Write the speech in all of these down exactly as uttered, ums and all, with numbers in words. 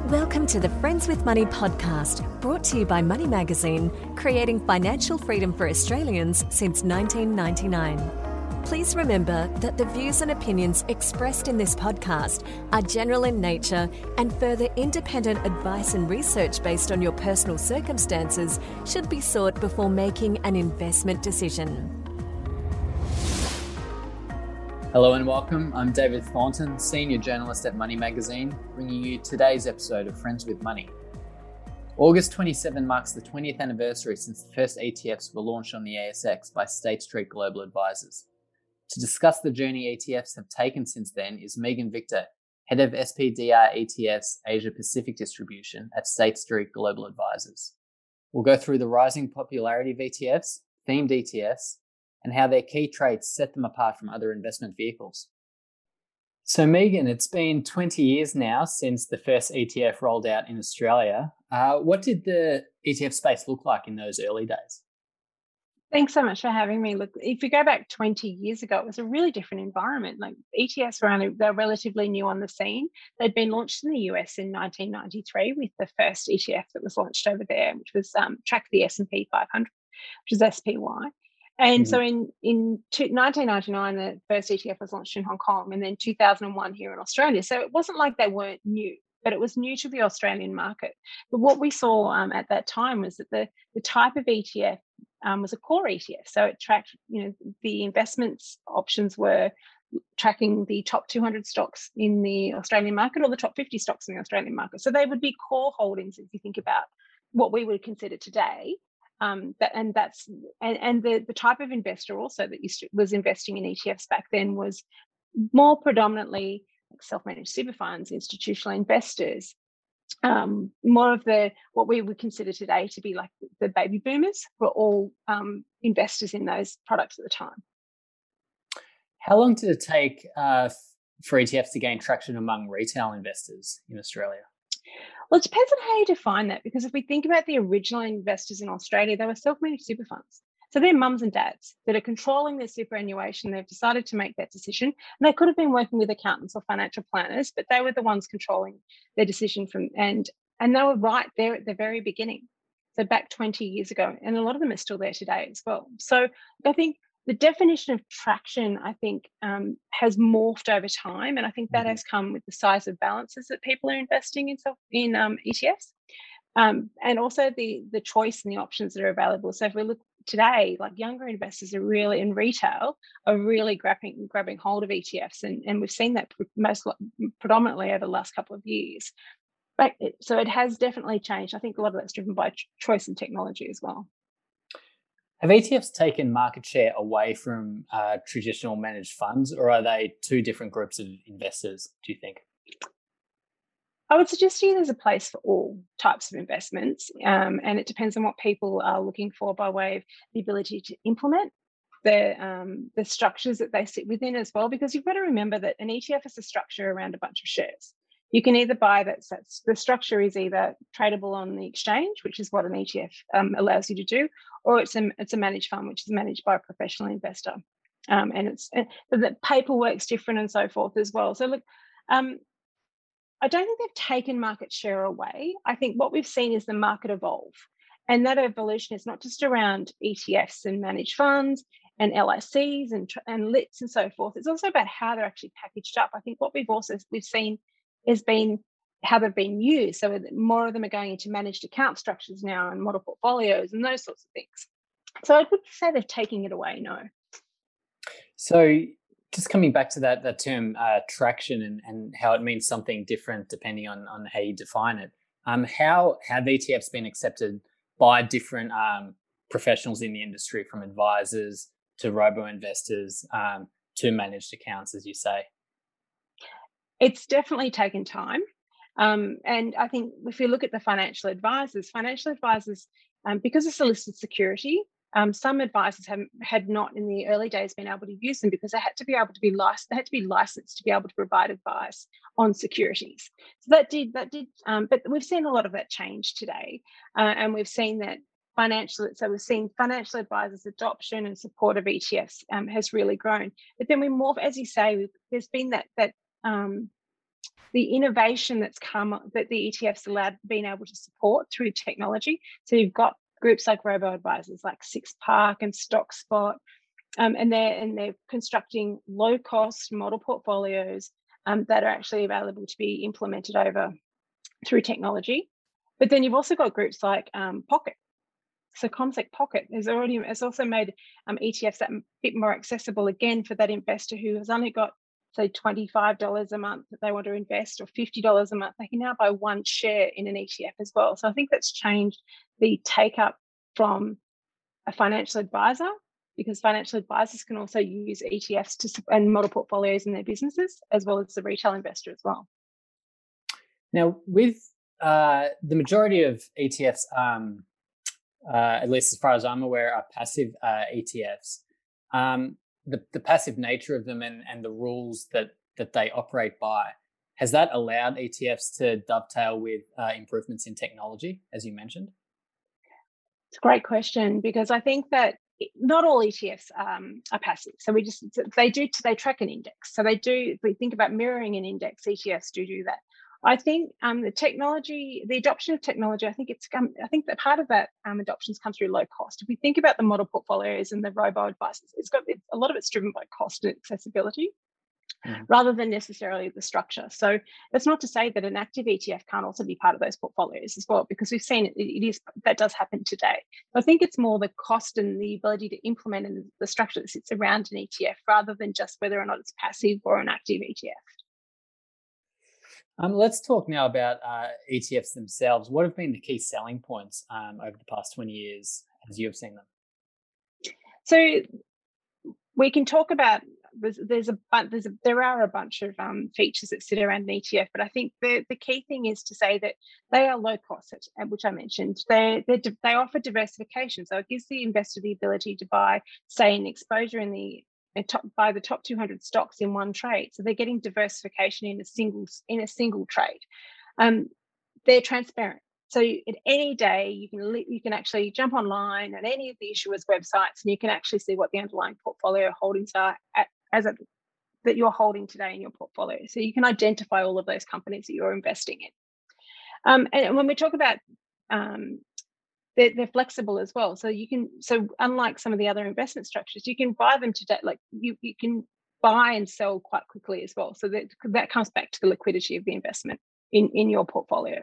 Welcome to the Friends with Money podcast, brought to you by Money Magazine, creating financial freedom for Australians since nineteen ninety-nine. Please remember that the views and opinions expressed in this podcast are general in nature, and further independent advice and research based on your personal circumstances should be sought before making an investment decision. Hello and welcome. I'm David Thornton, Senior Journalist at Money Magazine, bringing you today's episode of Friends with Money. August twenty-seventh marks the twentieth anniversary since the first E T Fs were launched on the A S X by State Street Global Advisors. To discuss the journey E T Fs have taken since then is Megan Victor, Head of S P D R E T F's Asia Pacific Distribution at State Street Global Advisors. We'll go through the rising popularity of E T Fs, themed E T Fs, and how their key traits set them apart from other investment vehicles. So Megan, it's been twenty years now since the first E T F rolled out in Australia. Uh, what did the E T F space look like in those early days? Thanks so much for having me. Look, if you go back twenty years ago, it was a really different environment. Like E T Fs were only, they're relatively new on the scene. They'd been launched in the U S in nineteen ninety-three with the first E T F that was launched over there, which was um, track the S and P five hundred, which is S P Y. And mm-hmm. so in, in two, nineteen ninety-nine, the first E T F was launched in Hong Kong, and then two thousand one here in Australia. So it wasn't like they weren't new, but it was new to the Australian market. But what we saw um, at that time was that the, the type of E T F um, was a core E T F. So it tracked, you know, the investments options were tracking the top two hundred stocks in the Australian market or the top fifty stocks in the Australian market. So they would be core holdings if you think about what we would consider today. Um, that, and that's and, and the, the type of investor also that used to, was investing in E T Fs back then was more predominantly like self-managed super funds, institutional investors, um, more of the what we would consider today to be like the baby boomers were all um, investors in those products at the time. How long did it take uh, for E T Fs to gain traction among retail investors in Australia? Well, it depends on how you define that, because if we think about the original investors in Australia, they were self-managed super funds. So they're mums and dads that are controlling their superannuation. They've decided to make that decision. And they could have been working with accountants or financial planners, but they were the ones controlling their decision from and and they were right there at the very beginning. So back twenty years ago, and a lot of them are still there today as well. So I think the definition of traction, I think, um, has morphed over time, and I think that has come with the size of balances that people are investing in self, in um, E T Fs, um, and also the the choice and the options that are available. So if we look today, like younger investors are really in retail are really grabbing grabbing hold of E T Fs, and, and we've seen that most predominantly over the last couple of years. But it, so it has definitely changed. I think a lot of that's driven by ch- choice and technology as well. Have E T Fs taken market share away from uh, traditional managed funds, or are they two different groups of investors, do you think? I would suggest to you there's a place for all types of investments, um, and it depends on what people are looking for by way of the ability to implement the, um, the structures that they sit within as well, because you've got to remember that an E T F is a structure around a bunch of shares. You can either buy that, that's the structure is either tradable on the exchange, which is what an E T F um, allows you to do, or it's a, it's a managed fund, which is managed by a professional investor. Um, and it's and the paperwork's different and so forth as well. So look, um, I don't think they've taken market share away. I think what we've seen is the market evolve. And that evolution is not just around E T Fs and managed funds and L I Cs and, and L I Ts and so forth. It's also about how they're actually packaged up. I think what we've also we've seen has been how they've been used. So more of them are going into managed account structures now and model portfolios and those sorts of things. So I wouldn't say they're taking it away, no. So just coming back to that that term uh, traction and, and how it means something different depending on, on how you define it. Um, how have E T Fs been accepted by different um, professionals in the industry, from advisors to robo-investors um, to managed accounts, as you say? It's definitely taken time. Um, and I think if you look at the financial advisors, financial advisors, um, because it's a listed security, um, some advisors have had not in the early days been able to use them because they had to be able to be licensed. They had to be licensed to be able to provide advice on securities. So that did that did. Um, but we've seen a lot of that change today, uh, and we've seen that financial. So we've seen financial advisors' adoption and support of E T Fs um, has really grown. But then we morph, as you say, we've, there's been that that. Um, the innovation that's come that the E T Fs allowed been able to support through technology. So you've got groups like robo-advisors like Six Park and StockSpot, um, and they're and they're constructing low-cost model portfolios um, that are actually available to be implemented over through technology. But then you've also got groups like um, Pocket. So CommSec Pocket has already has also made um, E T Fs that a bit more accessible again for that investor who has only got, say, twenty-five dollars a month that they want to invest, or fifty dollars a month. They can now buy one share in an E T F as well. So I think that's changed the take up from a financial advisor, because financial advisors can also use E T Fs to and model portfolios in their businesses, as well as the retail investor as well. Now, with uh, the majority of E T Fs, um, uh, at least as far as I'm aware, are passive uh, E T Fs. Um, the, the passive nature of them and, and the rules that, that they operate by, has that allowed E T Fs to dovetail with uh, improvements in technology, as you mentioned? It's a great question, because I think that not all E T Fs um, are passive. So we just, they do, they track an index. So they do, if we think about mirroring an index, E T Fs do do that. I think um, the technology, the adoption of technology, I think it's come, I think that part of that um, adoption's come through low cost. If we think about the model portfolios and the robo-advisors, it's got, it's, a lot of it's driven by cost and accessibility, mm. rather than necessarily the structure. So that's not to say that an active E T F can't also be part of those portfolios as well, because we've seen it, it is, that does happen today. I think it's more the cost and the ability to implement and the structure that sits around an E T F, rather than just whether or not it's passive or an active E T F. Um, let's talk now about uh, E T Fs themselves. What have been the key selling points um, over the past twenty years as you have seen them? So we can talk about, there's, there's a there's a, there are a bunch of um, features that sit around an E T F, but I think the, the key thing is to say that they are low cost, which I mentioned. They they offer diversification, so it gives the investor the ability to buy, say, an exposure in the Top, buy the top two hundred stocks in one trade, so they're getting diversification in a single in a single trade. Um, they're transparent, so you, at any day you can you can actually jump online at any of the issuers' websites, and you can actually see what the underlying portfolio holdings are at, as a, that you're holding today in your portfolio. So you can identify all of those companies that you're investing in. Um, and when we talk about um, They're, they're flexible as well. So you can, so unlike some of the other investment structures, you can buy them today, like you, you can buy and sell quite quickly as well. So that, that comes back to the liquidity of the investment in, in your portfolio.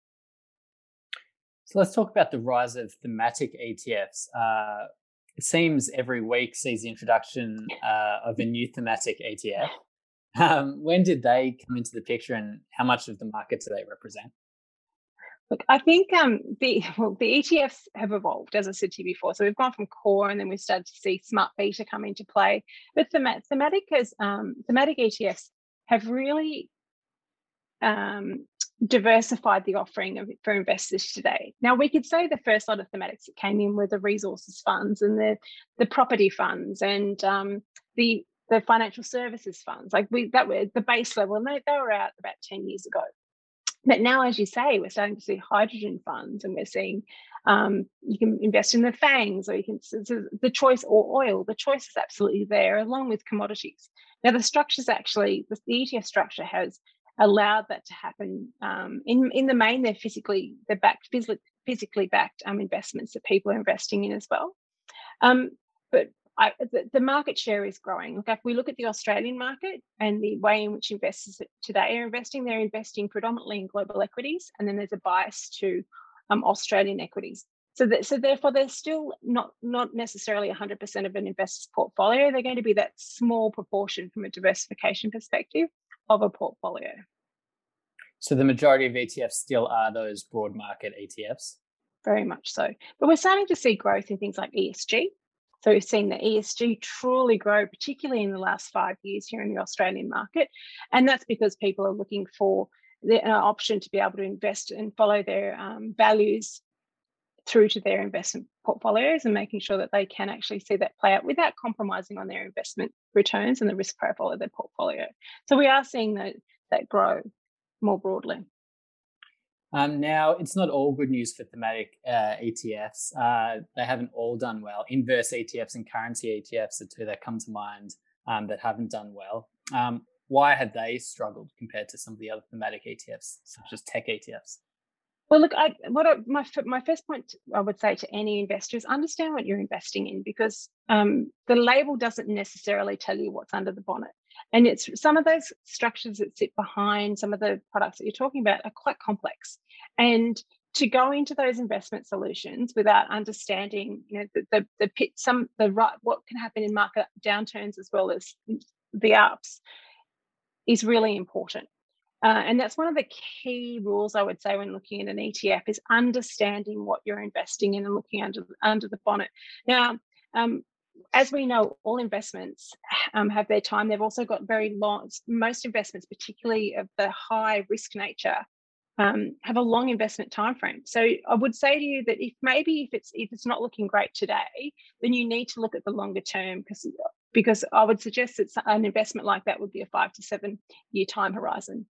So let's talk about the rise of thematic E T Fs. Uh, it seems every week sees the introduction uh, of a new thematic E T F. Um, when did they come into the picture, and how much of the market do they represent? Look, I think um, the well, the E T Fs have evolved, as I said to you before. So we've gone from core, and then we've started to see smart beta come into play. But thematic, thematic has um, thematic E T Fs have really um, diversified the offering of, for investors today. Now, we could say the first lot of thematics that came in were the resources funds and the the property funds and um, the the financial services funds. Like we that were the base level, and they, they were out about ten years ago. But now, as you say, we're starting to see hydrogen funds, and we're seeing um, you can invest in the FANGs, or you can so the choice, or oil. The choice is absolutely there, along with commodities. Now, the structures actually, the E T F structure has allowed that to happen. Um, in in the main, they're physically they're backed physically physically backed um, investments that people are investing in as well. Um, but I, the, the market share is growing. Look, if we look at the Australian market and the way in which investors today are investing, they're investing predominantly in global equities, and then there's a bias to um, Australian equities. So, that, so therefore, they're still not not necessarily one hundred percent of an investor's portfolio. They're going to be that small proportion from a diversification perspective of a portfolio. So the majority of E T Fs still are those broad market E T Fs? Very much so. But we're starting to see growth in things like E S G. So we've seen the E S G truly grow, particularly in the last five years here in the Australian market. And that's because people are looking for the, an option to be able to invest and follow their um, values through to their investment portfolios, and making sure that they can actually see that play out without compromising on their investment returns and the risk profile of their portfolio. So we are seeing that, that grow more broadly. Um, now, it's not all good news for thematic uh, E T Fs. Uh, they haven't all done well. Inverse E T Fs and currency E T Fs are two that come to mind um, that haven't done well. Um, why have they struggled compared to some of the other thematic E T Fs, such as tech E T Fs? Well, look, I, what I, my my first point I would say to any investor is understand what you're investing in, because um, the label doesn't necessarily tell you what's under the bonnet, and it's some of those structures that sit behind some of the products that you're talking about are quite complex, and to go into those investment solutions without understanding, you know, the the, the pit, some the right what can happen in market downturns as well as the ups is really important. Uh, and that's one of the key rules I would say when looking at an E T F is understanding what you're investing in and looking under under the bonnet. Now, um, as we know, all investments um, have their time. They've also got very long. Most investments, particularly of the high risk nature, um, have a long investment time frame. So I would say to you that if maybe if it's if it's not looking great today, then you need to look at the longer term, because because I would suggest that an investment like that would be a five to seven year time horizon.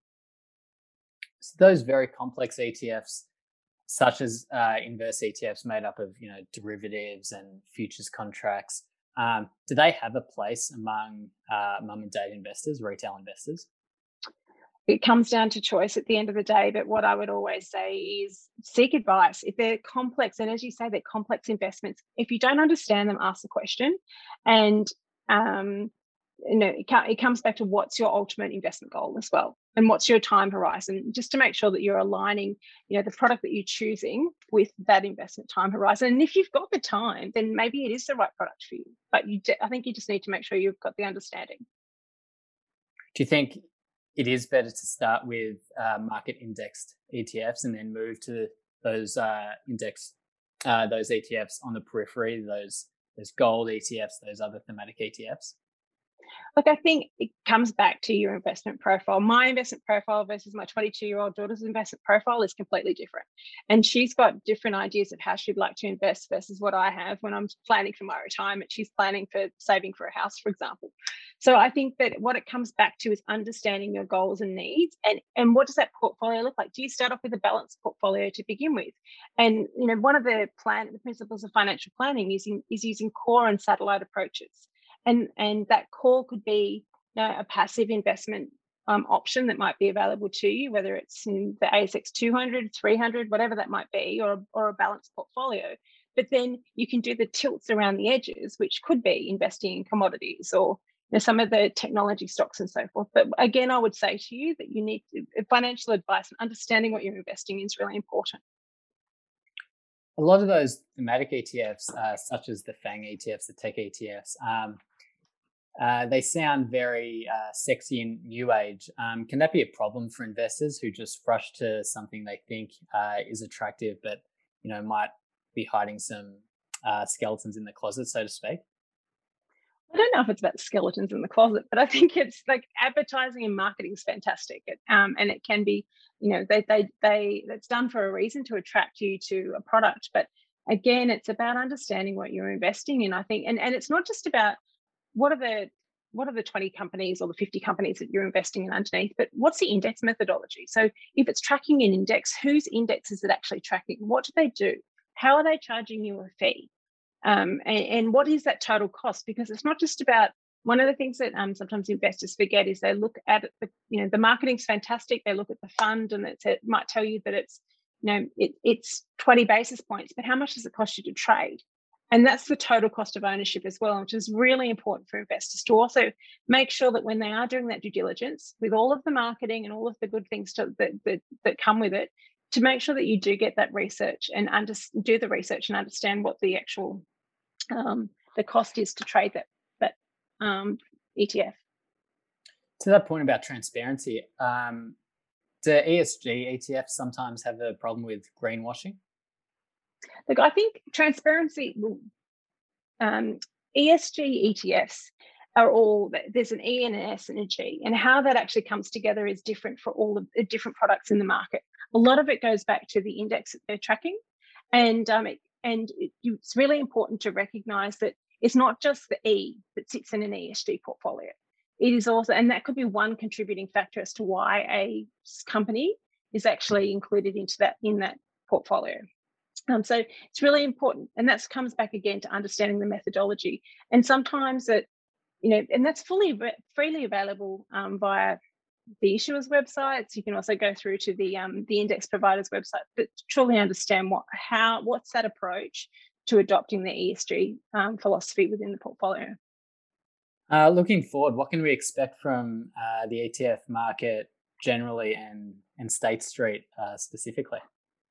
So those very complex E T Fs, such as uh, inverse E T Fs made up of, you know, derivatives and futures contracts, um, do they have a place among uh, mum and dad investors, retail investors? It comes down to choice at the end of the day. But what I would always say is seek advice. If they're complex, and as you say, they're complex investments, if you don't understand them, ask the question. And um, you know, it, it comes back to what's your ultimate investment goal as well, and what's your time horizon, just to make sure that you're aligning, you know, the product that you're choosing with that investment time horizon. And if you've got the time, then maybe it is the right product for you. But you, I think you just need to make sure you've got the understanding. Do you think it is better to start with uh, market indexed E T Fs and then move to those uh, index, uh, those E T Fs on the periphery, those those gold E T Fs, those other thematic E T Fs? Look, I think it comes back to your investment profile. My investment profile versus my twenty-two-year-old daughter's investment profile is completely different. And she's got different ideas of how she'd like to invest versus what I have when I'm planning for my retirement. She's planning for saving for a house, for example. So I think that what it comes back to is understanding your goals and needs, and, and what does that portfolio look like? Do you start off with a balanced portfolio to begin with? And, you know, one of the plan, the principles of financial planning is, in, is using core and satellite approaches. And, and that core could be, you know, a passive investment um, option that might be available to you, whether it's in the A S X two hundred, three hundred, whatever that might be, or, or a balanced portfolio. But then you can do the tilts around the edges, which could be investing in commodities or, you know, some of the technology stocks and so forth. But again, I would say to you that you need to, financial advice and understanding what you're investing in is really important. A lot of those thematic E T Fs, uh, such as the FANG E T Fs, the tech E T Fs, um, uh, they sound very uh, sexy and new age. Um, can that be a problem for investors who just rush to something they think uh, is attractive, but, you know, might be hiding some uh, skeletons in the closet, so to speak? I don't know if it's about skeletons in the closet, but I think it's like advertising and marketing is fantastic. Um, and it can be, you know, they, they, they, it's done for a reason to attract you to a product. But again, it's about understanding what you're investing in, I think. And, and it's not just about what are the, what are the twenty companies or the fifty companies that you're investing in underneath, but what's the index methodology? So if it's tracking an index, whose index is it actually tracking? What do they do? How are they charging you a fee? Um, and, and what is that total cost? Because it's not just about, one of the things that um, sometimes investors forget is they look at it, the, you know, the marketing's fantastic. They look at the fund and it's, it might tell you that it's, you know, it, it's twenty basis points, but how much does it cost you to trade? And that's the total cost of ownership as well, which is really important for investors to also make sure that when they are doing that due diligence with all of the marketing and all of the good things to, that, that, that come with it, to make sure that you do get that research and under, do the research and understand what the actual um, the cost is to trade that that um, E T F. To that point about transparency, um, do E S G E T Fs sometimes have a problem with greenwashing? Look, I think transparency, um, E S G E T Fs are all, there's an E and an S and a G, and how that actually comes together is different for all of the different products in the market. A lot of it goes back to the index that they're tracking, and um, it, and it, it's really important to recognize that it's not just the E that sits in an E S G portfolio. It is also, and that could be one contributing factor as to why a company is actually included into that in that portfolio. Um, so it's really important, and that comes back again to understanding the methodology. And sometimes it you know, and that's fully freely available um, via the issuers' websites. You can also go through to the um, the index providers' website, but truly understand what how what's that approach to adopting the E S G um, philosophy within the portfolio. Uh, looking forward, what can we expect from uh, the E T F market generally and and State Street uh, specifically?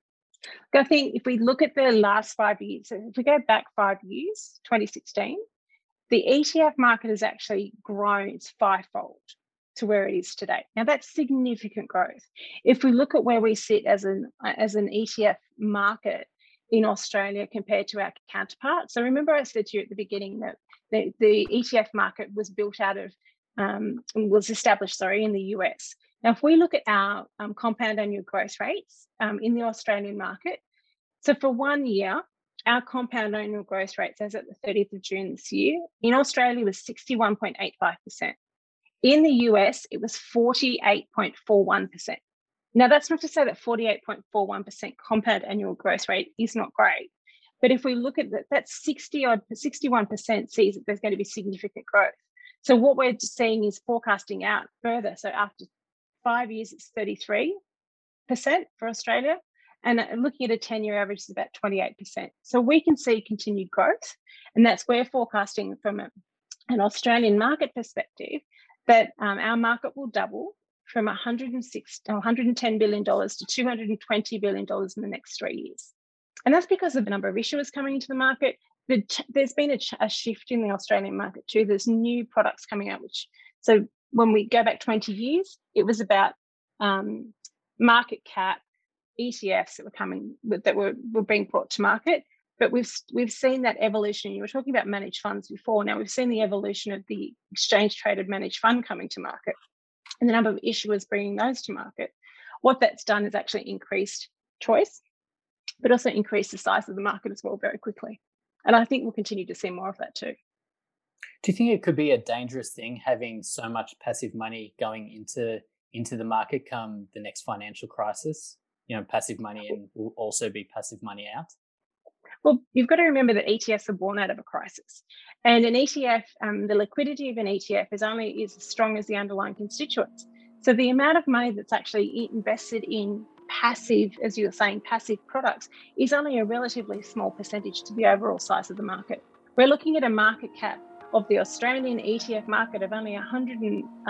I think if we look at the last five years, so if we go back five years, twenty sixteen, the E T F market has actually grown, it's fivefold to where it is today. Now that's significant growth. If we look at where we sit as an as an E T F market in Australia compared to our counterparts, so remember I said to you at the beginning that the, the E T F market was built out of, um, was established, sorry, in the U S. Now, if we look at our um, compound annual growth rates um, in the Australian market, so for one year, our compound annual growth rates as at the thirtieth of June this year in Australia was sixty-one point eight five percent. In the U S, it was forty-eight point four one percent. Now, that's not to say that forty-eight point four one percent compound annual growth rate is not great. But if we look at that, that's sixty odd, sixty-one percent sees that there's going to be significant growth. So what we're seeing is forecasting out further. So after five years, it's thirty-three percent for Australia. And looking at a ten-year average is about twenty-eight percent. So we can see continued growth. And that's where forecasting from a, an Australian market perspective, that um, our market will double from one hundred six, one hundred ten billion dollars to two hundred twenty billion dollars in the next three years. And that's because of the number of issuers coming into the market. There's been a, a shift in the Australian market too. There's new products coming out, which, so when we go back twenty years, it was about um, market cap E T Fs that were coming, that were, were being brought to market. But we've we've seen that evolution. You were talking about managed funds before. Now we've seen the evolution of the exchange-traded managed fund coming to market and the number of issuers bringing those to market. What that's done is actually increased choice, but also increased the size of the market as well very quickly. And I think we'll continue to see more of that too. Do you think it could be a dangerous thing having so much passive money going into into the market come the next financial crisis? You know, passive money and will also be passive money out? Well, you've got to remember that E T Fs are born out of a crisis. And an E T F, um, the liquidity of an E T F is only is as strong as the underlying constituents. So the amount of money that's actually invested in passive, as you were saying, passive products is only a relatively small percentage to the overall size of the market. We're looking at a market cap of the Australian E T F market of only one hundred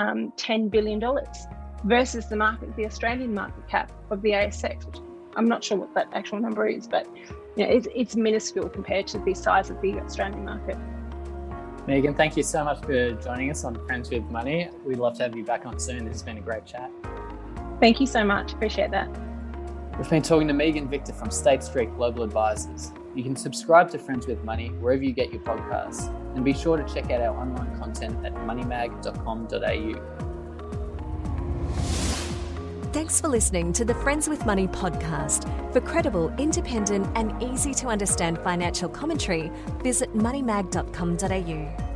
ten billion dollars versus the market, the Australian market cap of the A S X, which I'm not sure what that actual number is, but you know, it's, it's minuscule compared to the size of the Australian market. Megan, thank you so much for joining us on Friends with Money. We'd love to have you back on soon. This has been a great chat. Thank you so much. Appreciate that. We've been talking to Megan Victor from State Street Global Advisors. You can subscribe to Friends with Money wherever you get your podcasts, and be sure to check out our online content at money mag dot com dot a u. Thanks for listening to the Friends with Money podcast. For credible, independent and easy to understand financial commentary, visit money mag dot com dot a u.